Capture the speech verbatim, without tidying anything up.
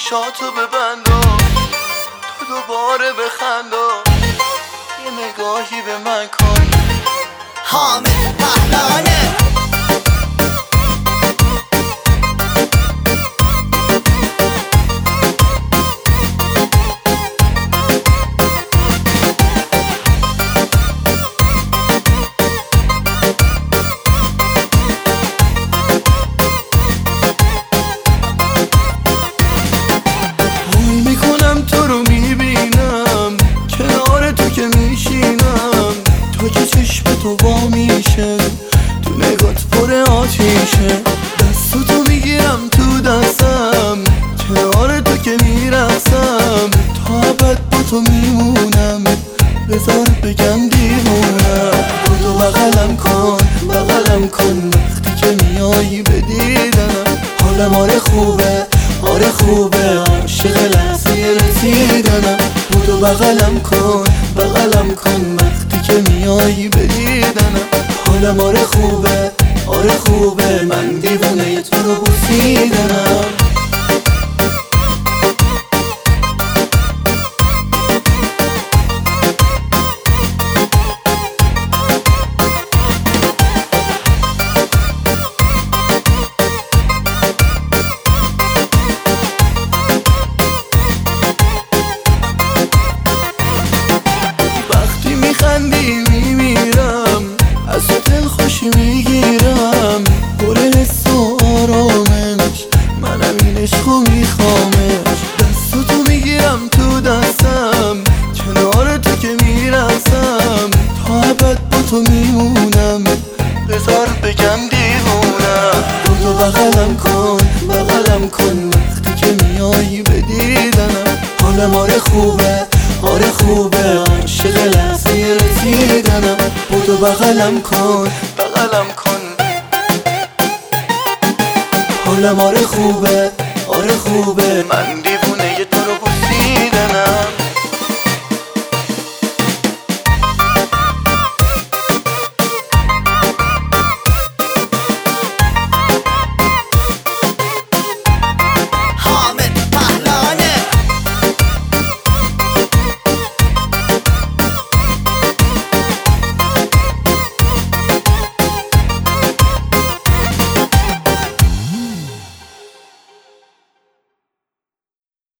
چشاتو ببندا، تو دوباره بخندا، یه نگاهی به من کن. حامد پهلوانه تو رو میبینم کنار تو که میشینم، تو که چشم تو وا میشه، تو نگات پر آتیشه. دست تو میگیرم تو دستم، کنار تو که میرسم، تا ابد با تو میمونم، بذار بگم دیوونم. بودو بغلم کن بغلم کن، وقتی که میایی به دیدنم، حالم آره خوبه آره خوبه، عاشق لحظه رسیدنم. بودو بغلم کن بغلم کن، وقتی که میایی به دیدنم، حالم آره خوبه آره خوبه، من دیوونه تو رو بوسیدنم. خندی میمیرم، از تو دل خوشی میگیرم، پر حس و آرامش، منم این عشقو میخوامش. دست تو میگیرم تو دستم، کنار تو که میرسم، تا ابد با تو میمونم، بذار بگم دیوونم. بودو بغلم کن بغلم کن، وقتی که میایی به دیدنم، حالم آره خوبه آره خوبه، عاشق لحظه رسیدنم. بودو بغلم کن بغلم کن، حالم آره خوبه آره خوبه، من